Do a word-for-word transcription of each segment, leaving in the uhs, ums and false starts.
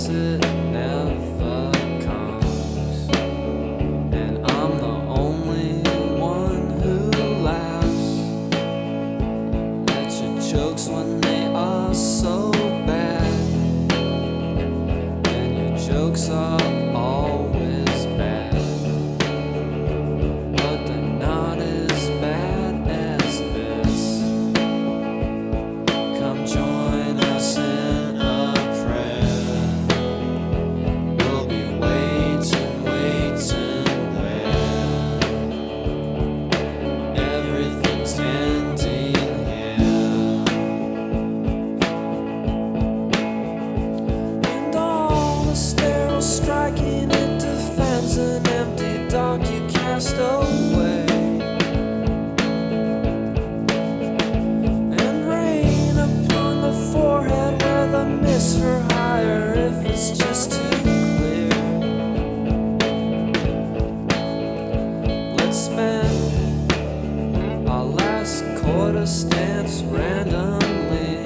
it never comes, and I'm the only one who laughs at your jokes when they are so bad, and your jokes are always bad, but they're not as bad as this. Come join us in a prayer. We'll be waiting, waiting where everything's ending here, and all the sterile striking into fans an empty dock you cast away. Forehead where the mists are higher if it's just too clear. Let's spend our last quarter stance randomly.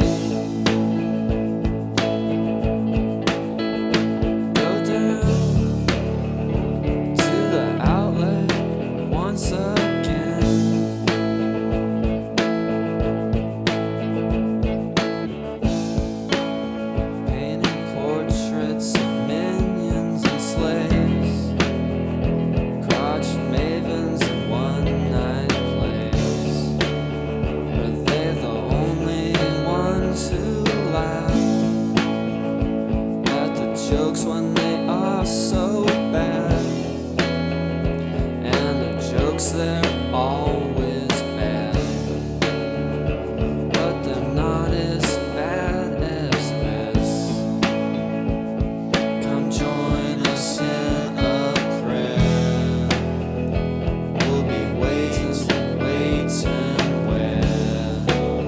Go down to the outlet once again. Jokes when they are so bad, and the jokes they're always bad, but they're not as bad as this. Come join us in a prayer. We'll be waiting, waiting where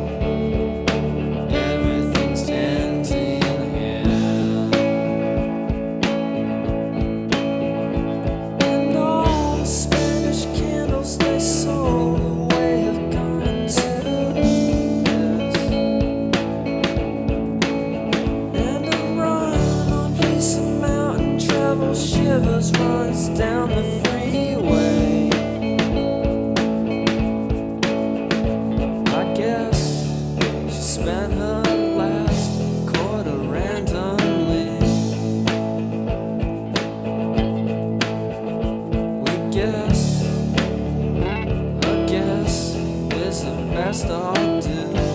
everything's ending. Shivers runs down the freeway. I guess she spent her last quarter randomly. We guess, I guess, is the best I'll do.